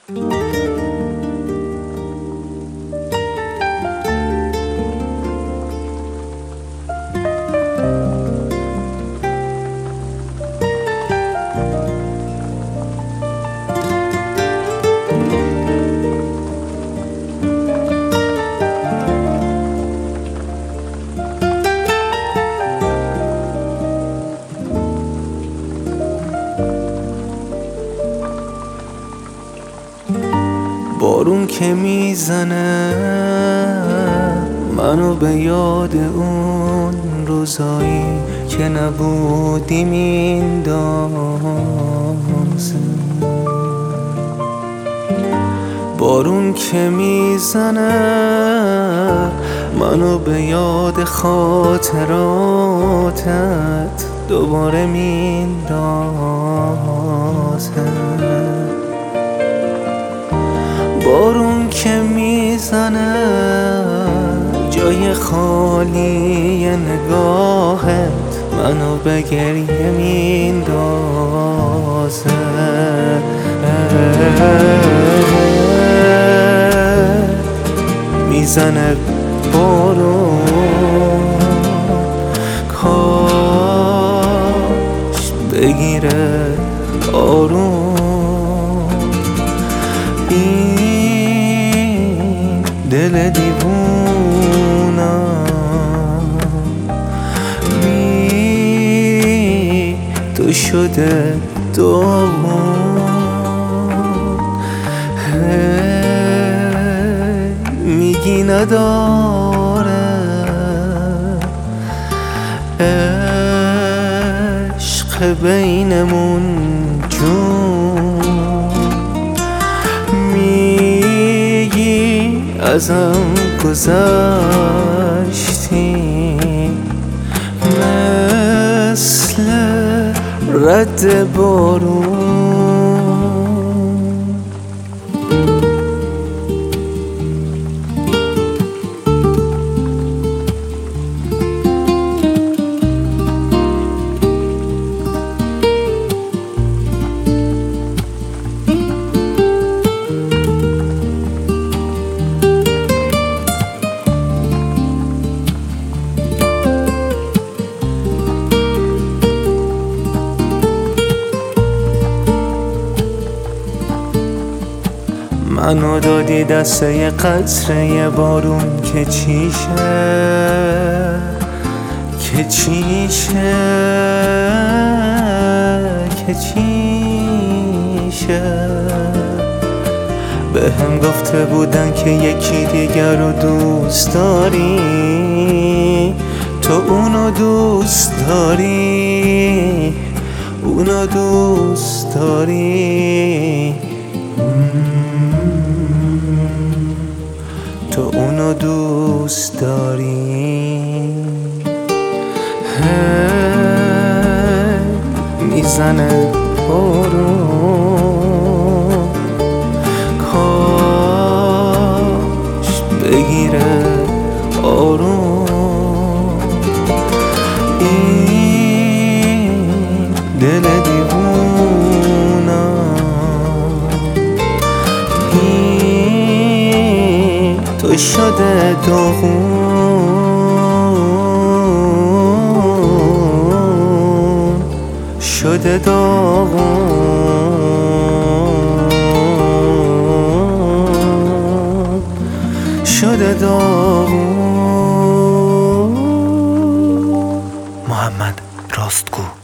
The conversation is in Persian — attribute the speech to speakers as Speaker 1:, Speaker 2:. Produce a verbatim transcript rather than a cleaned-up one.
Speaker 1: بارون که میزنه منو به یاد اون روزایی که نبودی میندازه. بارون که میزنه منو به یاد خاطراتت دوباره میندازه. بارون که میزنه جای خالی نگاهت منو به گریه میندازه. میزنه بارون کاش بگیره آروم این دل دیوونم. بی تو شده داغون میگی نداره عشق بینمون جون. میگی ازم گذشتی مثل رد بارون. منو دادی دسته ی قطره بارون که چیشه که چیشه که چیشه. به هم گفته بودن که یکی دیگر رو دوست داری، تو اونو دوست داری، اونو دوست داری، تو اونو دوست داری. میزنه بارون کاش بگیره آروم این دل دیوونم. این تو شده داغون شده داغون شده داغون. محمد راستگو.